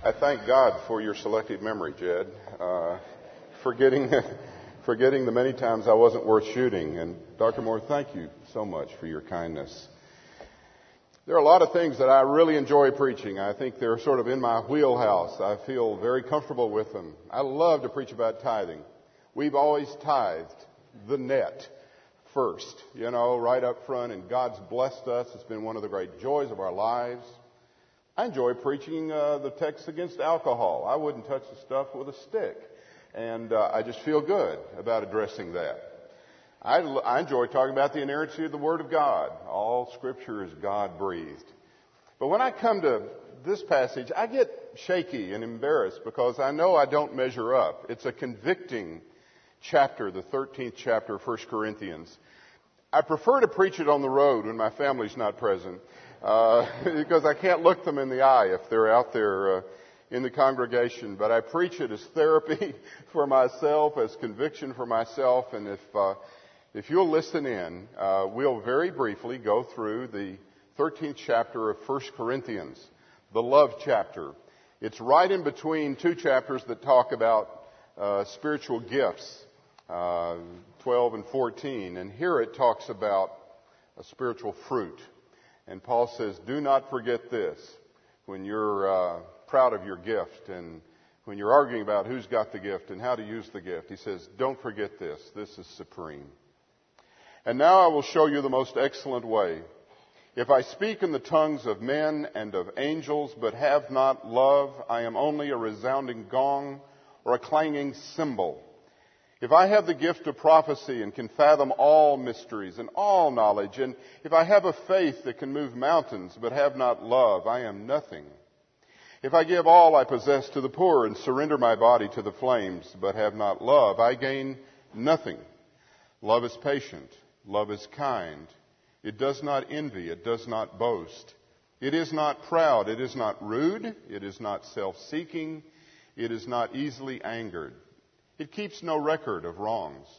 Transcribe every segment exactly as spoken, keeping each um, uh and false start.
I thank God for your selective memory, Jed. Uh, forgetting, forgetting the many times I wasn't worth shooting. And Doctor Moore, thank you so much for your kindness. There are a lot of things that I really enjoy preaching. I think they're sort of in my wheelhouse. I feel very comfortable with them. I love to preach about tithing. We've always tithed the net first, you know, right up front, and God's blessed us. It's been one of the great joys of our lives. I enjoy preaching uh, the text against alcohol. I wouldn't touch the stuff with a stick, and uh, I just feel good about addressing that. I, I enjoy talking about the inerrancy of the Word of God. All Scripture is God-breathed. But when I come to this passage, I get shaky and embarrassed because I know I don't measure up. It's a convicting chapter, the thirteenth chapter of First Corinthians. I prefer to preach it on the road when my family's not present uh, because I can't look them in the eye if they're out there uh, in the congregation. But I preach it as therapy for myself, as conviction for myself, and if... Uh, If you'll listen in, uh, we'll very briefly go through the thirteenth chapter of First Corinthians, the love chapter. It's right in between two chapters that talk about uh, spiritual gifts, uh, twelve and fourteen. And here it talks about a spiritual fruit. And Paul says, do not forget this when you're uh, proud of your gift and when you're arguing about who's got the gift and how to use the gift. He says, don't forget this. This is supreme. And now I will show you the most excellent way. If I speak in the tongues of men and of angels, but have not love, I am only a resounding gong or a clanging cymbal. If I have the gift of prophecy and can fathom all mysteries and all knowledge, and if I have a faith that can move mountains, but have not love, I am nothing. If I give all I possess to the poor and surrender my body to the flames, but have not love, I gain nothing. Love is patient. Love is kind. It does not envy. It does not boast. It is not proud. It is not rude. It is not self-seeking. It is not easily angered. It keeps no record of wrongs.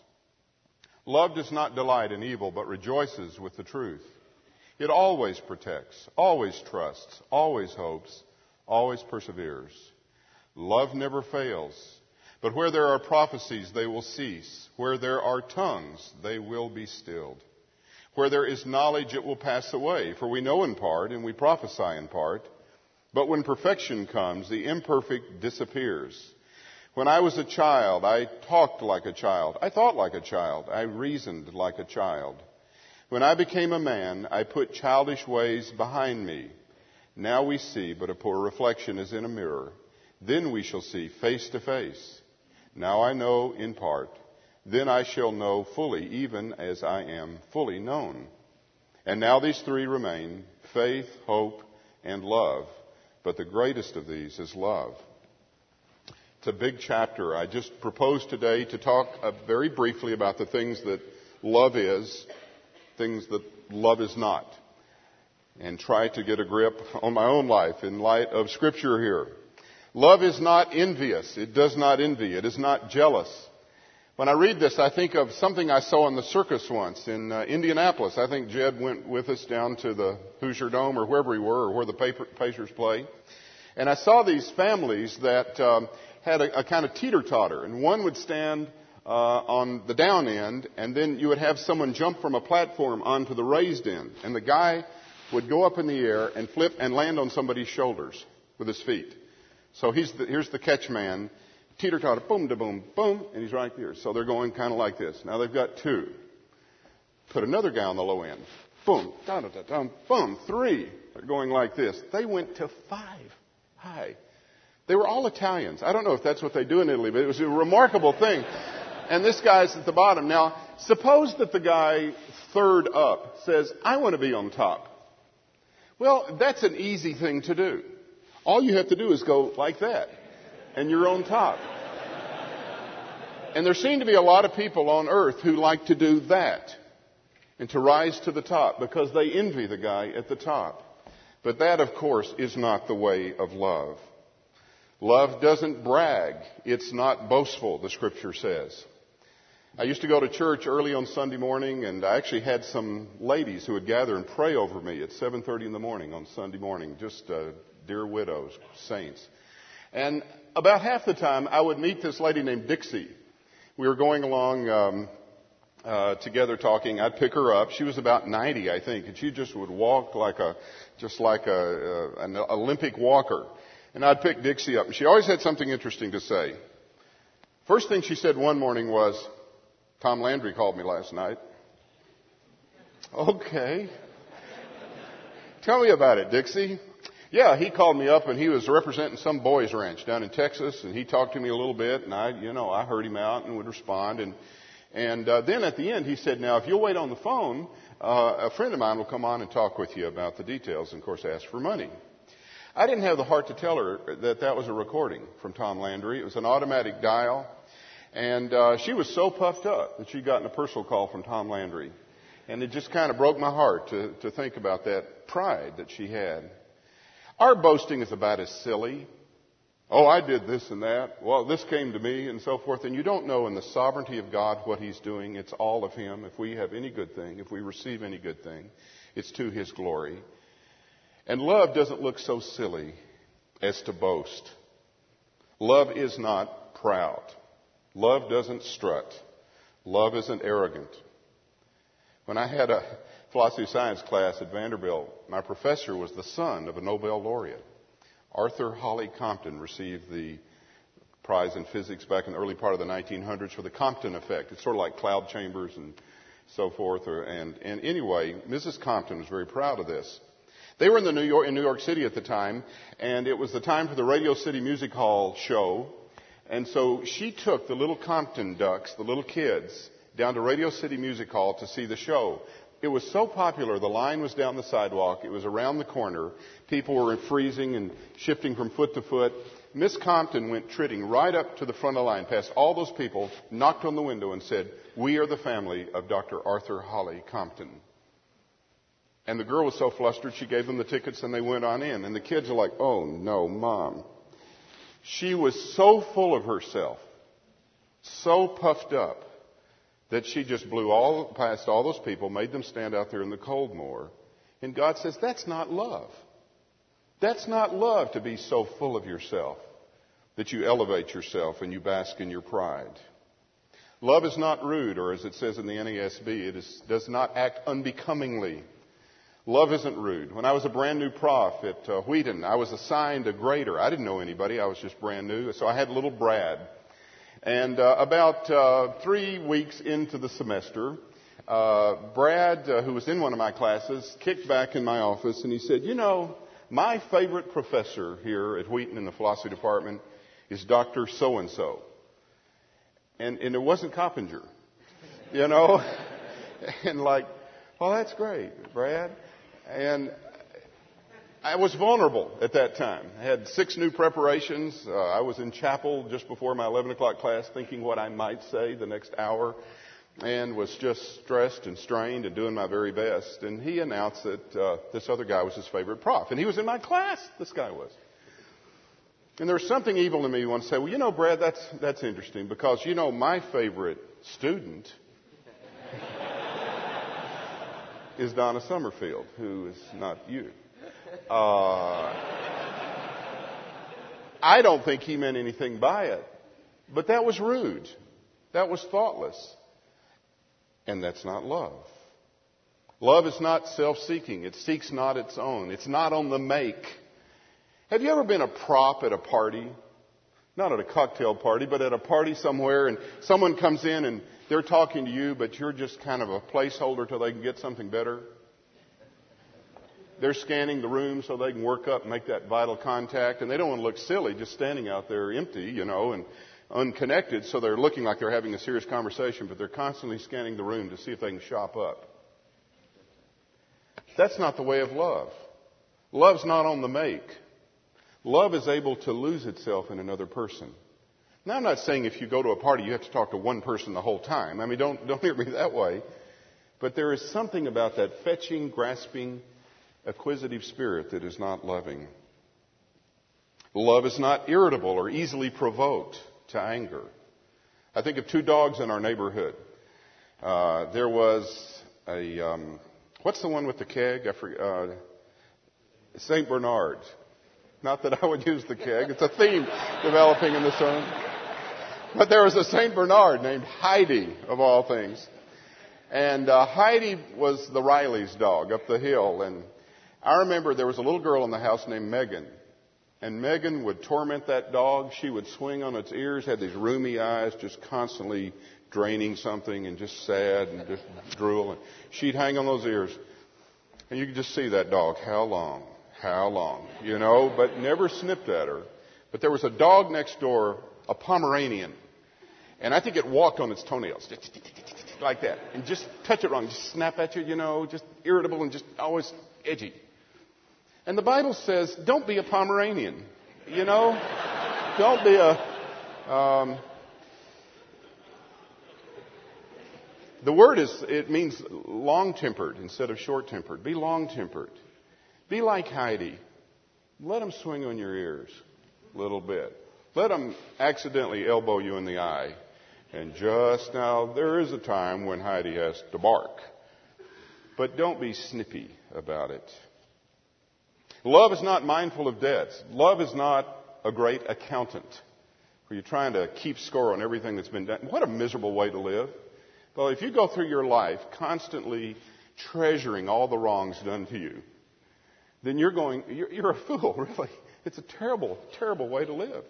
Love does not delight in evil, but rejoices with the truth. It always protects, always trusts, always hopes, always perseveres. Love never fails. But where there are prophecies, they will cease. Where there are tongues, they will be stilled. Where there is knowledge, it will pass away. For we know in part, and we prophesy in part. But when perfection comes, the imperfect disappears. When I was a child, I talked like a child. I thought like a child. I reasoned like a child. When I became a man, I put childish ways behind me. Now we see, but a poor reflection is in a mirror. Then we shall see face to face. Now I know in part, then I shall know fully, even as I am fully known. And now these three remain, faith, hope, and love. But the greatest of these is love. It's a big chapter. I just propose today to talk uh, very briefly about the things that love is, things that love is not, and try to get a grip on my own life in light of Scripture here. Love is not envious. It does not envy. It is not jealous. When I read this, I think of something I saw in the circus once in uh, Indianapolis. I think Jed went with us down to the Hoosier Dome or wherever we were or where the Pacers play. And I saw these families that um, had a, a kind of teeter-totter. And one would stand uh, on the down end, and then you would have someone jump from a platform onto the raised end. And the guy would go up in the air and flip and land on somebody's shoulders with his feet. So he's the, here's the catch man, teeter-totter, boom, da boom, boom, and he's right there. So they're going kind of like this. Now they've got two. Put another guy on the low end. Boom, da da da da, boom, three. They're going like this. They went to five high. They were all Italians. I don't know if that's what they do in Italy, but it was a remarkable thing. And this guy's at the bottom. Now, suppose that the guy third up says, I want to be on top. Well, that's an easy thing to do. All you have to do is go like that, and you're on top. And there seem to be a lot of people on earth who like to do that and to rise to the top because they envy the guy at the top. But that, of course, is not the way of love. Love doesn't brag. It's not boastful, the Scripture says. I used to go to church early on Sunday morning, and I actually had some ladies who would gather and pray over me at seven thirty in the morning on Sunday morning, just uh, dear widows, saints. And about half the time, I would meet this lady named Dixie. We were going along um, uh, together talking. I'd pick her up. She was about ninety, I think, and she just would walk like a, just like a, a an Olympic walker. And I'd pick Dixie up, and she always had something interesting to say. First thing she said one morning was, "Tom Landry called me last night." Okay. Tell me about it, Dixie. Yeah, he called me up and he was representing some boys ranch down in Texas, and he talked to me a little bit, and I, you know, I heard him out and would respond. And, and uh, then at the end he said, "Now, if you'll wait on the phone, uh, a friend of mine will come on and talk with you about the details, and of course ask for money." I didn't have the heart to tell her that that was a recording from Tom Landry. It was an automatic dial. And uh, she was so puffed up that she'd gotten a personal call from Tom Landry. And it just kind of broke my heart to, to think about that pride that she had. Our boasting is about as silly. Oh, I did this and that. Well, this came to me and so forth. And you don't know in the sovereignty of God what He's doing. It's all of Him. If we have any good thing, if we receive any good thing, it's to His glory. And love doesn't look so silly as to boast. Love is not proud. Love doesn't strut. Love isn't arrogant. When I had a philosophy of science class at Vanderbilt, my professor was the son of a Nobel laureate. Arthur Holly Compton received the prize in physics back in the early part of the nineteen hundreds for the Compton effect. It's sort of like cloud chambers and so forth. Or, and, and anyway, Missus Compton was very proud of this. They were in the New York in New York City at the time, and it was the time for the Radio City Music Hall show. And so she took the little Compton ducks, the little kids, down to Radio City Music Hall to see the show. It was so popular, the line was down the sidewalk, it was around the corner, people were freezing and shifting from foot to foot. Miss Compton went tridding right up to the front of the line, past all those people, knocked on the window and said, "We are the family of Doctor Arthur Holly Compton." And the girl was so flustered, she gave them the tickets and they went on in. And the kids are like, "Oh no, Mom." She was so full of herself, so puffed up, that she just blew all past all those people, made them stand out there in the cold more. And God says, that's not love. That's not love, to be so full of yourself that you elevate yourself and you bask in your pride. Love is not rude, or as it says in the N A S B, it is, does not act unbecomingly. Love isn't rude. When I was a brand new prof at uh, Wheaton, I was assigned a grader. I didn't know anybody. I was just brand new. So I had little Brad. And uh, about uh, three weeks into the semester, uh, Brad, uh, who was in one of my classes, kicked back in my office and he said, "You know, my favorite professor here at Wheaton in the philosophy department is Doctor So-and-so. And, and it wasn't Coppinger, you know. And like, well, that's great, Brad. And I was vulnerable at that time. I had six new preparations. Uh, I was in chapel just before my eleven o'clock class thinking what I might say the next hour, and was just stressed and strained and doing my very best. And he announced that uh, this other guy was his favorite prof. And he was in my class, this guy was. And there was something evil in me who wanted to say, "Well, you know, Brad, that's, that's interesting because, you know, my favorite student is Donna Summerfield, who is not you." Uh, I don't think he meant anything by it, but that was rude. That was thoughtless. And that's not love. Love is not self-seeking. It seeks not its own. It's not on the make. Have you ever been a prop at a party? Not at a cocktail party, but at a party somewhere, and someone comes in and they're talking to you, but you're just kind of a placeholder till they can get something better? They're scanning the room so they can work up and make that vital contact, and they don't want to look silly just standing out there empty, you know, and unconnected, so they're looking like they're having a serious conversation, but they're constantly scanning the room to see if they can shop up. That's not the way of love. Love's not on the make. Love is able to lose itself in another person. Now, I'm not saying if you go to a party you have to talk to one person the whole time. I mean, don't, don't hear me that way. But there is something about that fetching, grasping, acquisitive spirit that is not loving. Love is not irritable or easily provoked to anger. I think of two dogs in our neighborhood. Uh, there was a, um, what's the one with the keg? I forget, uh, Saint Bernard. Not that I would use the keg. It's a theme developing in the sermon. But there was a Saint Bernard named Heidi, of all things. And uh, Heidi was the Riley's dog up the hill. And I remember there was a little girl in the house named Megan. And Megan would torment that dog. She would swing on its ears, had these rheumy eyes, just constantly draining something and just sad and just drool. And she'd hang on those ears. And you could just see that dog. How long? How long? You know, but never snipped at her. But there was a dog next door, a Pomeranian. And I think it walked on its toenails. Like that. And just touch it wrong. Just snap at you, you know, just irritable and just always edgy. And the Bible says, don't be a Pomeranian. You know? Don't be a... Um, the word is, it means long-tempered instead of short-tempered. Be long-tempered. Be like Heidi. Let them swing on your ears a little bit. Let them accidentally elbow you in the eye. And just now, there is a time when Heidi has to bark. But don't be snippy about it. Love is not mindful of debts. Love is not a great accountant where you're trying to keep score on everything that's been done. What a miserable way to live. Well, if you go through your life constantly treasuring all the wrongs done to you, then you're going, you're, you're a fool, really. It's a terrible, terrible way to live.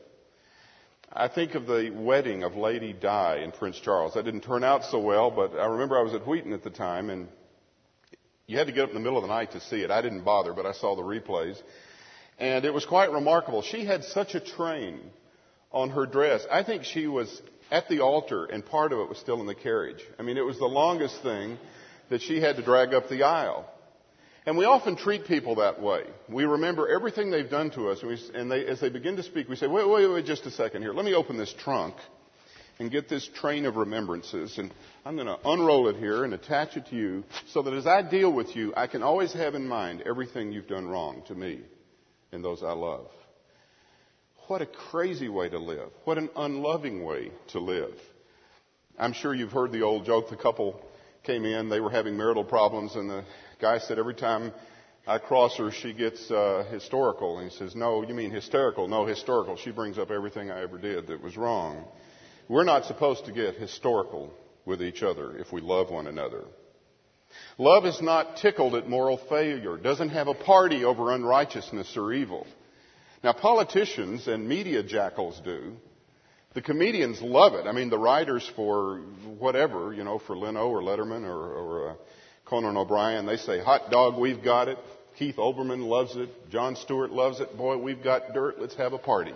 I think of the wedding of Lady Di in Prince Charles. That didn't turn out so well, but I remember I was at Wheaton at the time, and you had to get up in the middle of the night to see it. I didn't bother, but I saw the replays. And it was quite remarkable. She had such a train on her dress. I think she was at the altar, and part of it was still in the carriage. I mean, it was the longest thing that she had to drag up the aisle. And we often treat people that way. We remember everything they've done to us, and, we, and they, as they begin to speak, we say, wait, wait, wait, just a second here. Let me open this trunk and get this train of remembrances, and I'm going to unroll it here and attach it to you so that as I deal with you, I can always have in mind everything you've done wrong to me and those I love. What a crazy way to live. What an unloving way to live. I'm sure you've heard the old joke. The couple came in, they were having marital problems, and the guy said, every time I cross her, she gets uh, historical. And he says, no, you mean hysterical? No, historical. She brings up everything I ever did that was wrong. We're not supposed to get historical with each other if we love one another. Love is not tickled at moral failure, doesn't have a party over unrighteousness or evil. Now, politicians and media jackals do. The comedians love it. I mean, the writers for whatever, you know, for Leno or Letterman or, or uh, Conan O'Brien, they say, hot dog, we've got it. Keith Olbermann loves it. Jon Stewart loves it. Boy, we've got dirt. Let's have a party.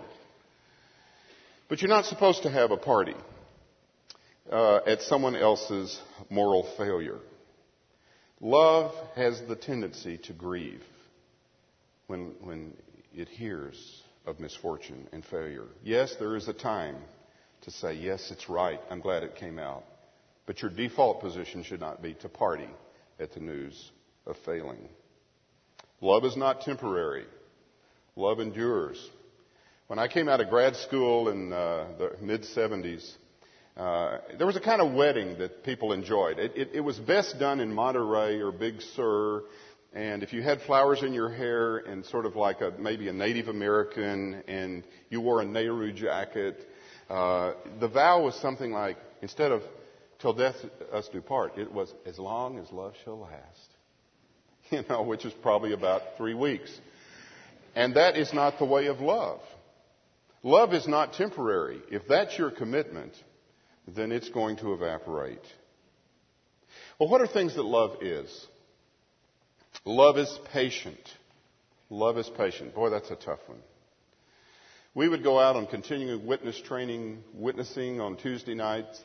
But you're not supposed to have a party uh, at someone else's moral failure. Love has the tendency to grieve when, when it hears of misfortune and failure. Yes, there is a time to say, yes, it's right. I'm glad it came out. But your default position should not be to party at the news of failing. Love is not temporary. Love endures. When I came out of grad school in uh, the mid-seventies, uh, there was a kind of wedding that people enjoyed. It, it, it was best done in Monterey or Big Sur. And if you had flowers in your hair and sort of like a maybe a Native American and you wore a Nehru jacket, uh, the vow was something like, instead of till death us do part, it was as long as love shall last. You know, which is probably about three weeks. And that is not the way of love. Love is not temporary. If that's your commitment, then it's going to evaporate. Well, what are things that love is? Love is patient. Love is patient. Boy, that's a tough one. We would go out on continuing witness training, witnessing on Tuesday nights.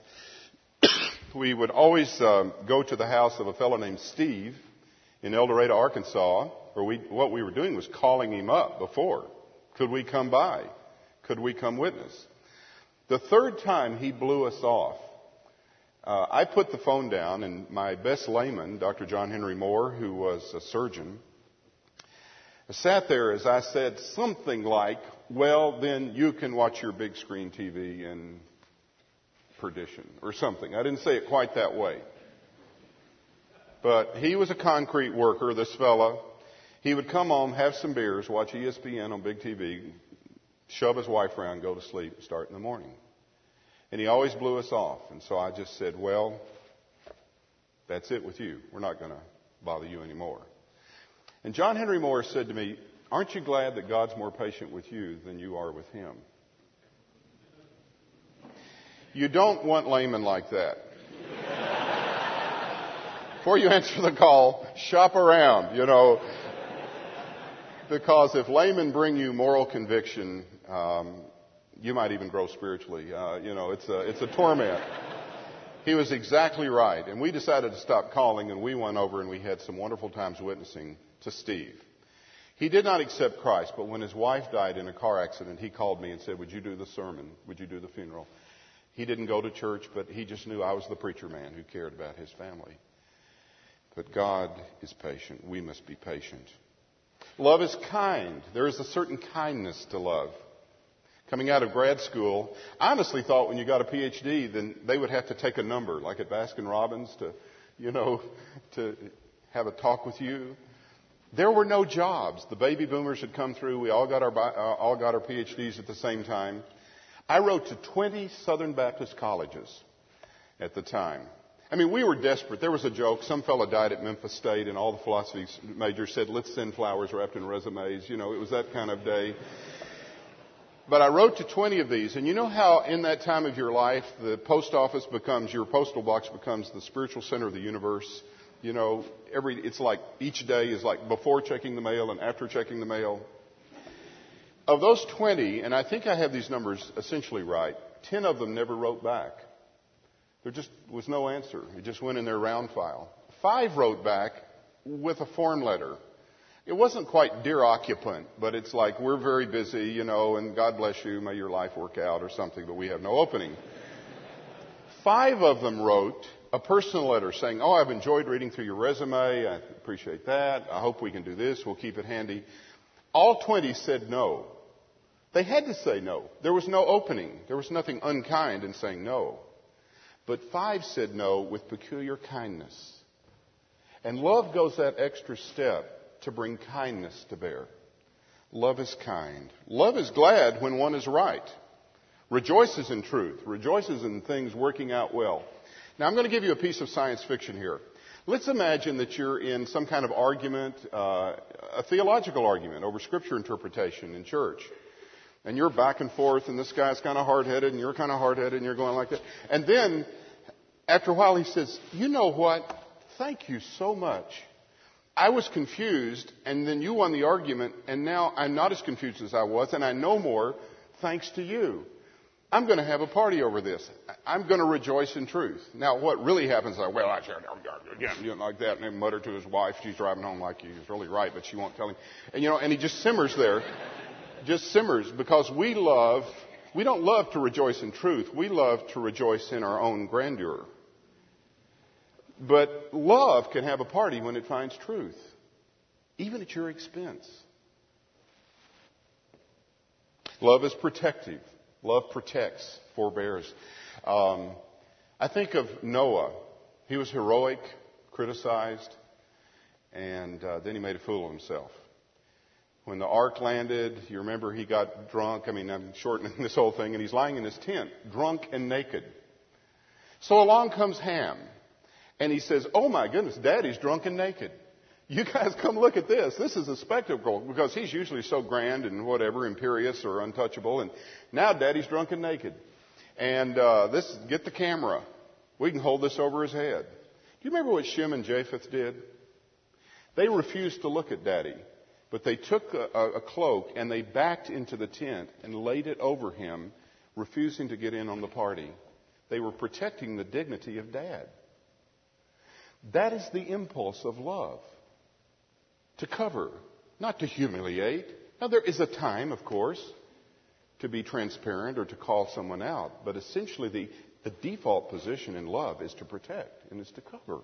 We would always um, go to the house of a fellow named Steve in El Dorado, Arkansas, where we, what we were doing was calling him up before. Could we come by? Could we come witness? The third time he blew us off, uh, I put the phone down, and my best layman, Doctor John Henry Moore, who was a surgeon, sat there as I said something like, well, then you can watch your big screen T V in perdition, or something. I didn't say it quite that way. But he was a concrete worker, this fella, He would come home, have some beers, watch E S P N on big T V, shove his wife around, go to sleep, start in the morning. And he always blew us off. And so I just said, well, that's it with you. We're not going to bother you anymore. And John Henry Morris said to me, aren't you glad that God's more patient with you than you are with him? You don't want laymen like that. Before you answer the call, shop around, you know. Because if laymen bring you moral conviction, um, you might even grow spiritually. Uh, you know, it's a, it's a torment. He was exactly right. And we decided to stop calling, and we went over and we had some wonderful times witnessing to Steve. He did not accept Christ, but when his wife died in a car accident, he called me and said, would you do the sermon? Would you do the funeral? He didn't go to church, but he just knew I was the preacher man who cared about his family. But God is patient. We must be patient. Love is kind. There is a certain kindness to love. Coming out of grad school, I honestly thought when you got a P H D, then they would have to take a number, like at Baskin Robbins, to, you know, to have a talk with you. There were no jobs. The baby boomers had come through. We all got our uh, all got our P H Ds at the same time. I wrote to twenty Southern Baptist colleges at the time. I mean, we were desperate. There was a joke. Some fellow died at Memphis State, and all the philosophy majors said, let's send flowers wrapped in resumes. You know, it was that kind of day. But I wrote to twenty of these. And you know how in that time of your life, the post office becomes, your postal box becomes the spiritual center of the universe? You know, every it's like each day is like before checking the mail and after checking the mail. Of those twenty, and I think I have these numbers essentially right, ten of them never wrote back. There just was no answer. It just went in their round file. Five wrote back with a form letter. It wasn't quite dear occupant, but it's like, we're very busy, you know, and God bless you, may your life work out or something, but we have no opening. Five of them wrote a personal letter saying, oh, I've enjoyed reading through your resume. I appreciate that. I hope we can do this. We'll keep it handy. All twenty said no. They had to say no. There was no opening. There was nothing unkind in saying no. But five said no with peculiar kindness. And love goes that extra step to bring kindness to bear. Love is kind. Love is glad when one is right. Rejoices in truth. Rejoices in things working out well. Now I'm going to give you a piece of science fiction here. Let's imagine that you're in some kind of argument, uh, a theological argument over scripture interpretation in church. And you're back and forth, and this guy's kind of hard-headed, and you're kind of hard-headed, and you're going like that. And then, after a while, he says, you know what? Thank you so much. I was confused, and then you won the argument, and now I'm not as confused as I was, and I know more thanks to you. I'm going to have a party over this. I'm going to rejoice in truth. Now, what really happens is, well, I said, you know, like that, and he muttered to his wife, she's driving home like you. He's really right, but she won't tell him. And, you know, and he just simmers there. Just simmers, because we love, we don't love to rejoice in truth. We love to rejoice in our own grandeur. But love can have a party when it finds truth, even at your expense. Love is protective. Love protects, forbears. Um, I think of Noah. He was heroic, criticized, and uh, then he made a fool of himself. When the ark landed, you remember he got drunk. I mean, I'm shortening this whole thing, and he's lying in his tent, drunk and naked. So along comes Ham, and he says, oh my goodness, Daddy's drunk and naked. You guys come look at this. This is a spectacle, because he's usually so grand and whatever, imperious or untouchable, and now Daddy's drunk and naked. And uh, this, get the camera. We can hold this over his head. Do you remember what Shem and Japheth did? They refused to look at Daddy. But they took a, a cloak and they backed into the tent and laid it over him, refusing to get in on the party. They were protecting the dignity of Dad. That is the impulse of love. To cover, not to humiliate. Now there is a time, of course, to be transparent or to call someone out. But essentially the, the default position in love is to protect and is to cover.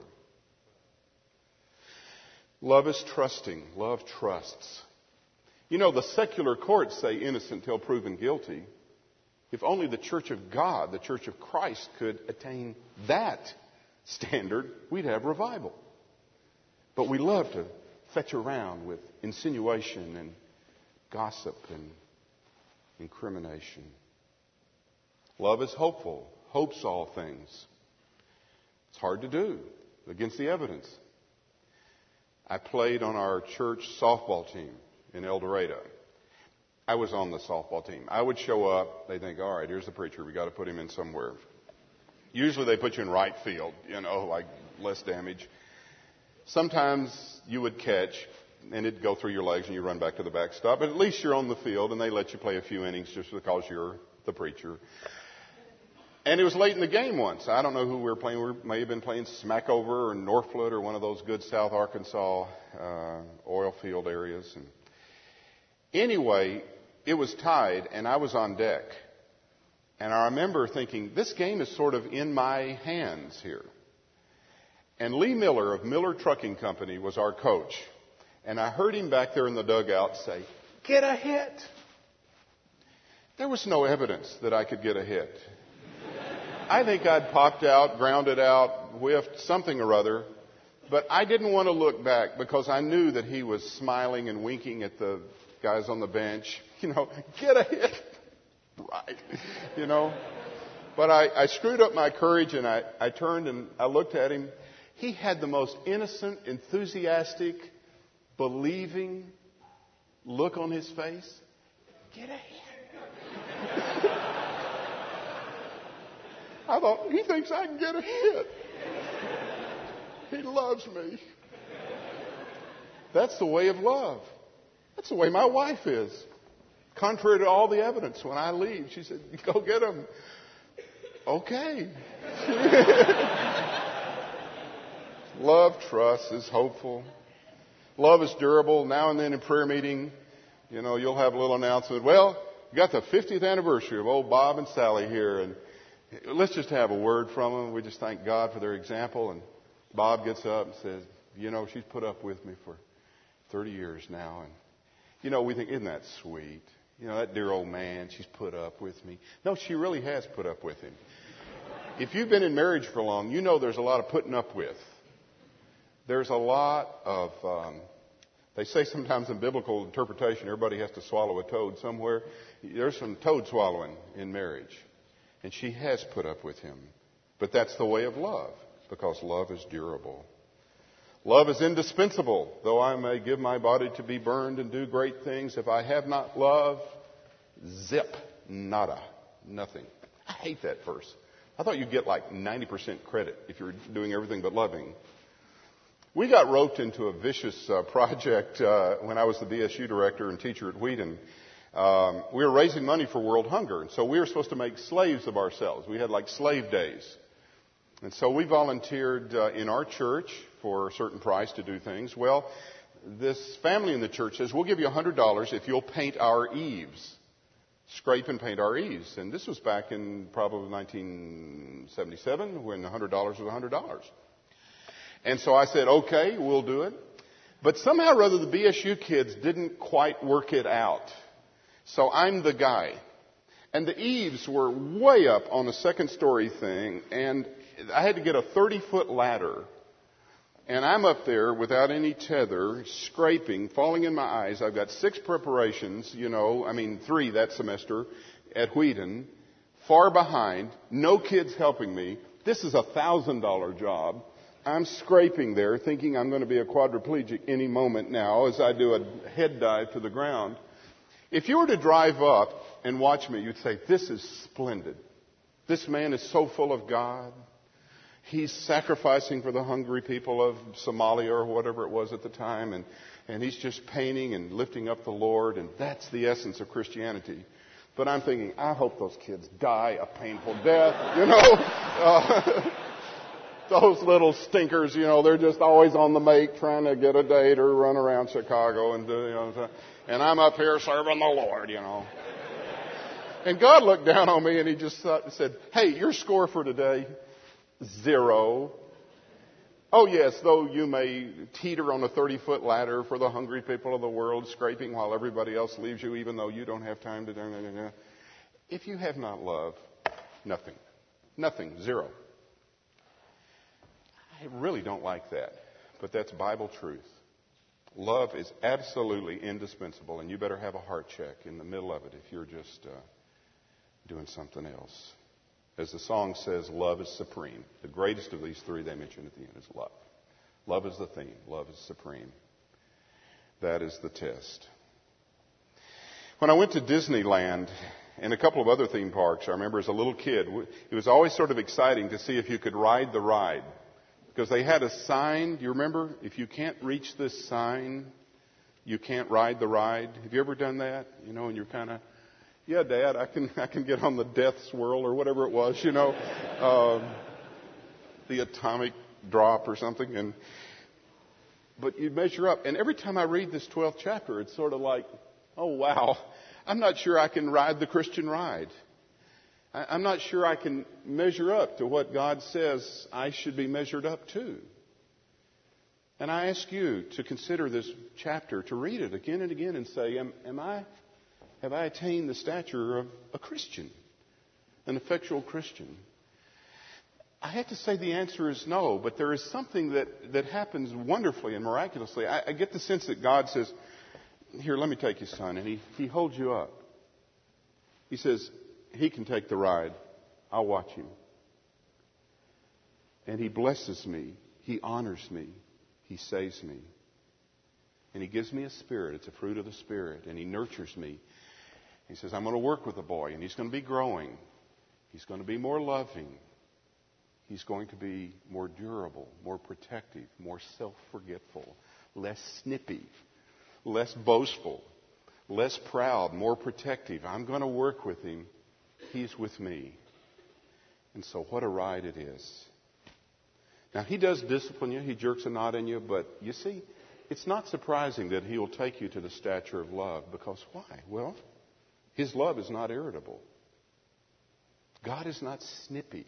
Love is trusting. Love trusts. You know, the secular courts say innocent till proven guilty. If only the Church of God, the Church of Christ, could attain that standard, we'd have revival. But we love to fetch around with insinuation and gossip and incrimination. Love is hopeful, hopes all things. It's hard to do against the evidence. I played on our church softball team in El Dorado. I was on the softball team. I would show up. They think, all right, here's the preacher. We got to put him in somewhere. Usually they put you in right field, you know, like less damage. Sometimes you would catch, and it'd go through your legs, and you run back to the backstop. But at least you're on the field, and they let you play a few innings just because you're the preacher. And it was late in the game once. I don't know who we were playing. We may have been playing Smackover or Northfoot or one of those good South Arkansas uh, oil field areas. And anyway, it was tied, and I was on deck. And I remember thinking, this game is sort of in my hands here. And Lee Miller of Miller Trucking Company was our coach. And I heard him back there in the dugout say, "Get a hit." There was no evidence that I could get a hit. I think I'd popped out, grounded out, whiffed, something or other. But I didn't want to look back because I knew that he was smiling and winking at the guys on the bench. You know, get a hit. Right. You know. But I, I screwed up my courage, and I, I turned and I looked at him. He had the most innocent, enthusiastic, believing look on his face. Get a hit. I thought, he thinks I can get a hit. He loves me. That's the way of love. That's the way my wife is. Contrary to all the evidence, when I leave, she said, "Go get him." Okay. Love, trust, is hopeful. Love is durable. Now and then in prayer meeting, you know, you'll have a little announcement. Well, you got the fiftieth anniversary of old Bob and Sally here, and let's just have a word from them. We just thank God for their example. And Bob gets up and says, "You know, she's put up with me for thirty years now." And, you know, we think, isn't that sweet? You know, that dear old man, she's put up with me. No, she really has put up with him. If you've been in marriage for long, you know there's a lot of putting up with. There's a lot of, um, they say sometimes in biblical interpretation, everybody has to swallow a toad somewhere. There's some toad swallowing in marriage. And she has put up with him. But that's the way of love, because love is durable. Love is indispensable. Though I may give my body to be burned and do great things, if I have not love, zip, nada, nothing. I hate that verse. I thought you'd get like ninety percent credit if you're doing everything but loving. We got roped into a vicious uh, project uh, when I was the B S U director and teacher at Wheaton. Um, we were raising money for world hunger, and so we were supposed to make slaves of ourselves. We had like slave days. And so we volunteered uh, in our church for a certain price to do things. Well, this family in the church says, "We'll give you one hundred dollars if you'll paint our eaves, scrape and paint our eaves." And this was back in probably nineteen seventy-seven when one hundred dollars was one hundred dollars. And so I said, "Okay, we'll do it." But somehow or other, the B S U kids didn't quite work it out. So I'm the guy. And the eaves were way up on a second story thing, and I had to get a thirty-foot ladder. And I'm up there without any tether, scraping, falling in my eyes. I've got six preparations, you know, I mean three that semester at Wheaton, far behind, no kids helping me. This is a one thousand dollars job. I'm scraping there, thinking I'm going to be a quadriplegic any moment now as I do a head dive to the ground. If you were to drive up and watch me, you'd say, "This is splendid. This man is so full of God. He's sacrificing for the hungry people of Somalia," or whatever it was at the time, and, and he's just painting and lifting up the Lord, and that's the essence of Christianity. But I'm thinking, I hope those kids die a painful death, you know. Uh, those little stinkers, you know, they're just always on the make, trying to get a date or run around Chicago, and do, you know, and I'm up here serving the Lord, you know. And God looked down on me and he just said, "Hey, your score for today, zero. Oh, yes, though you may teeter on a thirty-foot ladder for the hungry people of the world, scraping while everybody else leaves you, even though you don't have time to do it. If you have not love, nothing. Nothing. Zero." I really don't like that, but that's Bible truth. Love is absolutely indispensable, and you better have a heart check in the middle of it if you're just uh, doing something else. As the song says, love is supreme. The greatest of these three they mention at the end is love. Love is the theme. Love is supreme. That is the test. When I went to Disneyland and a couple of other theme parks, I remember as a little kid, it was always sort of exciting to see if you could ride the ride. Because they had a sign, do you remember? If you can't reach this sign, you can't ride the ride. Have you ever done that? You know, and you're kind of, yeah, Dad, I can I can get on the death swirl or whatever it was, you know, um, the atomic drop or something. And but you measure up. And every time I read this twelfth chapter, it's sort of like, oh, wow, I'm not sure I can ride the Christian ride. I'm not sure I can measure up to what God says I should be measured up to. And I ask you to consider this chapter, to read it again and again and say, am, am I, have I attained the stature of a Christian, an effectual Christian? I have to say the answer is no, but there is something that, that happens wonderfully and miraculously. I, I get the sense that God says, here, let me take you, son, and he, he holds you up. He says, he can take the ride. I'll watch him. And he blesses me. He honors me. He saves me. And he gives me a spirit. It's a fruit of the Spirit. And he nurtures me. He says, I'm going to work with the boy. And he's going to be growing. He's going to be more loving. He's going to be more durable, more protective, more self-forgetful, less snippy, less boastful, less proud, more protective. I'm going to work with him. He's with me. And so what a ride it is. Now, he does discipline you. He jerks a knot in you. But you see, it's not surprising that he will take you to the stature of love. Because why? Well, his love is not irritable. God is not snippy.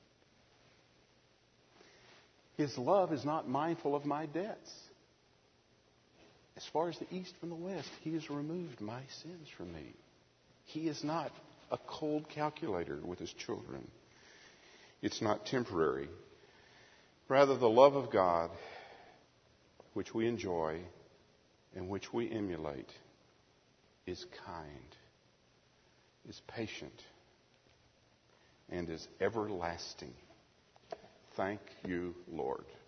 His love is not mindful of my debts. As far as the east from the west, he has removed my sins from me. He is not a cold calculator with his children. It's not temporary. Rather, the love of God, which we enjoy and which we emulate, is kind, is patient, and is everlasting. Thank you, Lord.